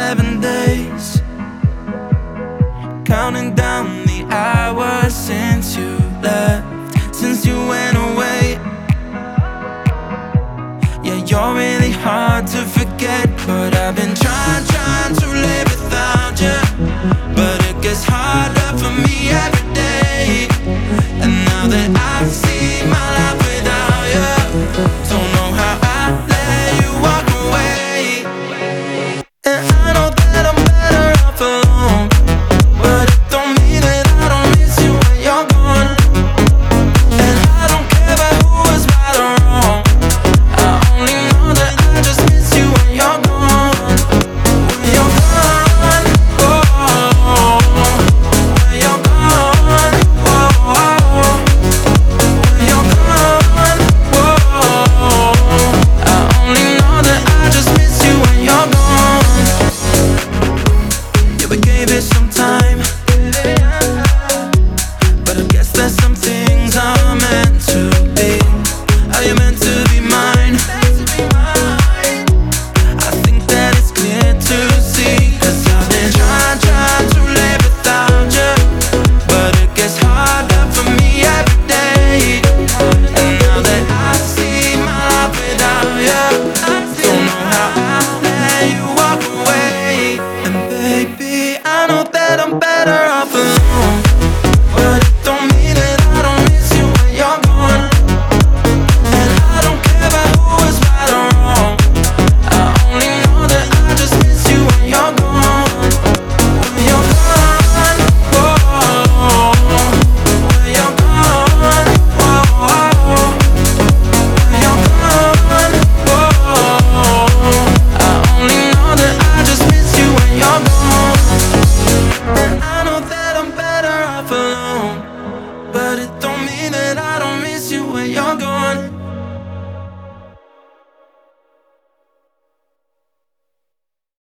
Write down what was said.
7 days, counting down the hours since you left, since you went away. Yeah, you're really hard to forget, but I've been trying to live without you. But it gets harder for me every day, and now that I see my life without you, don't know how I let you walk away. And I know that I'm better off alone, but it don't mean that I don't miss you when you're gone. And I don't care about who was right or wrong, I only know that I just miss you when you're gone. When you're gone, oh, when you're gone, oh, when you're gone, oh, I only know that I just miss you when you're gone. Yeah, we gave it some time, but I guess that some things are meant to be. Are you meant to be mine? I think that it's clear to see, 'cause I've been trying to live without you, but it gets harder for me every day. And now that I see my life without you, don't know how I let you walk away. And baby, I know that I'm better off alone, but it don't mean that I don't miss you when you're gone. And I don't care about who was right or wrong, I only know that I just miss you when you're gone. When you're gone, oh, when you're gone, oh, when you're gone, oh, I only know that I just miss you when you're gone. And I know that I'm better off alone, but it don't mean that I don't miss you when you're gone.